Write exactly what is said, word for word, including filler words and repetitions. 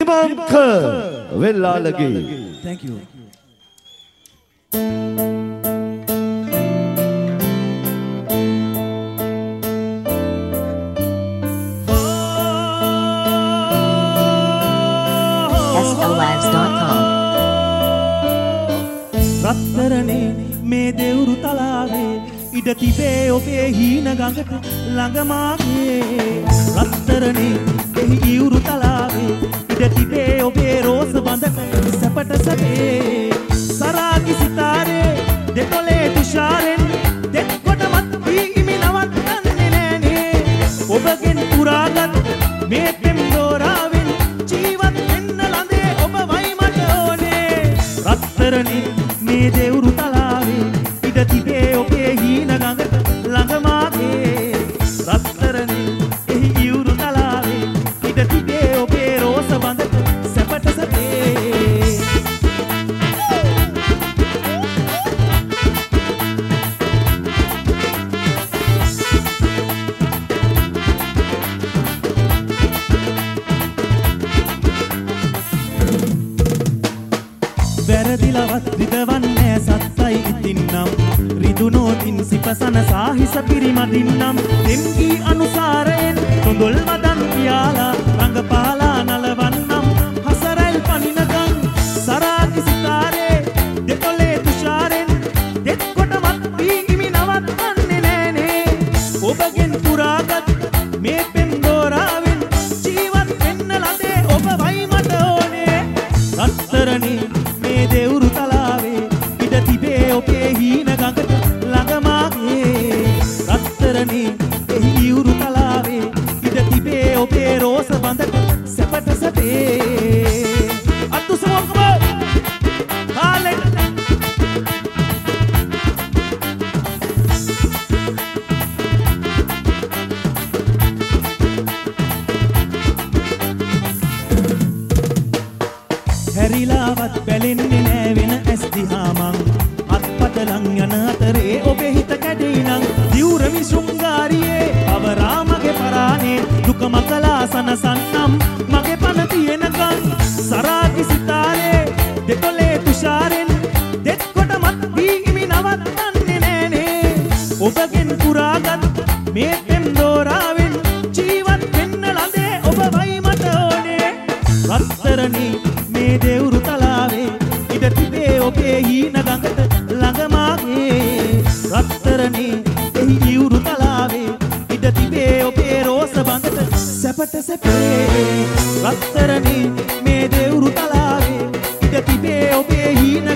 දිවංක වෙල්ලාලගේ. Thank you. S O Lives dot com. රත්තරනේ මේ දෙවුරු තලාවේ ඉඩ තිබේ ඔබේ හීන ගඟට ළඟ මාගේ. රත්තරනේ එහි ඉවුරු තලාවේ ඉඩ තිබේ ඔබේ රෝස බඳට සැපට සැපේ. සරාගි සිතාරේ දෙතොලේ තුෂාරෙන් දෙත් කොටමත් වී ඉමි නවත්තන්නේ නෑනේ. ඔබගෙන් පුරාගත් මේ පෙම් දෝරාවෙන් ජීවත් වෙන්න ළඳේ ඔබ වයි මට ඕනේ. රත්තරනේ මේ දෙවුරු තලාවේ ඉඩ තිබේ ඔබේ හීන ගඟට ළඟ මාගේ. රත්තරනේ එහි ඉවුරු තලාවේ ඉඩ තිබේ ඔබේ රෝස බඳට සැපට සැපේ. වැරදිලවත් රිදවන්නේ සත්තයි ඉතින්නම් රිදුනෝතින් සිපසන සාහිස පිරිමදින්නම් දෙම්ගී අනුසාරයෙන් තොඳොල් මදන් පියාලා රඟපාලා නලවන්නම් හසරැල් පනිනගම් සරාගි සිතාරේ දෙතොලේ තුෂාරෙන් දෙත් කොටමත් වී ඉමි නවත්තන්නේ නෑනේ. ඔබගෙන් පුරාගත් මේ පෙම් දෝරාවෙන් ජීවත් වෙන්න ළඳේ ඔබ වයි මට ඕනේ. රත්තරනේ මේ දෙවුරු තලාවේ ඉඩ තිබේ ඔබේ හීන ගඟට ළඟ මාගේ. රත්තරනේ එහි ඉවුරු තලාවේ ඉඩ තිබේ ඔබේ රෝස බඳට සැපට සැපේ. අතුසමකම කාලෙට හැරිලාවත් බැලෙන්නේ නෑ වෙන ඇස් දිහා මං. අත්පතලන් යන අතරේ ඔබේ හිත කැඩෙයිනම් දිවුරමි ශෘංගාරියේ අවරා මගේ පරානේ දුක මකලා සනසන්නම් මගේ පන තියෙනකන්. සරාගි සිතාරේ දෙතොලේ තුෂාරෙන් දෙත් කොටමත් වී ඉමි නවත්තන්නේ නෑනේ. ඔබගෙන් පුරාගත් මේ පෙම් දෝරාවෙන් ජීවත් වෙන්න ළඳේ ඔබ වයි මට ඕනේ. රත්තරනේ මේ දෙවුරු තලාවේ ඉඩ තිබේ ඔබේ හීන ගඟට ළඟ මාගේ. රත්තරනේ එහි ඉවුරු තලාවේ ඉඩ තිබේ ඔබේ රෝස බඳට සැපට සැපේ. රත්තරනේ මේ දෙවුරු තලාවේ ඉඩ තිබේ ඔබේ හීන